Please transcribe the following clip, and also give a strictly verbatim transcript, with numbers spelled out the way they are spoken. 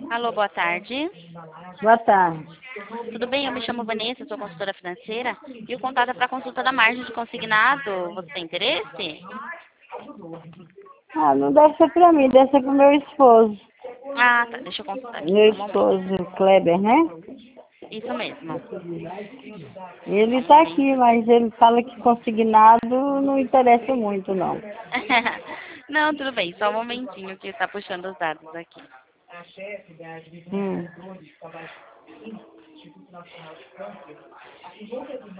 Alô, boa tarde. Boa tarde. Tudo bem? Eu me chamo Vanessa, sou consultora financeira e o contato é para consulta da margem de consignado. Você tem interesse? Ah, não deve ser pra mim, deve ser pro meu esposo. Ah, tá. Deixa eu consultar aqui, Meu só um momento. esposo, Kleber, né? Isso mesmo. Só Ele um tá momento. aqui, mas ele fala que consignado não interessa muito, não. Não, tudo bem. Só um momentinho que está puxando os dados aqui. Hum.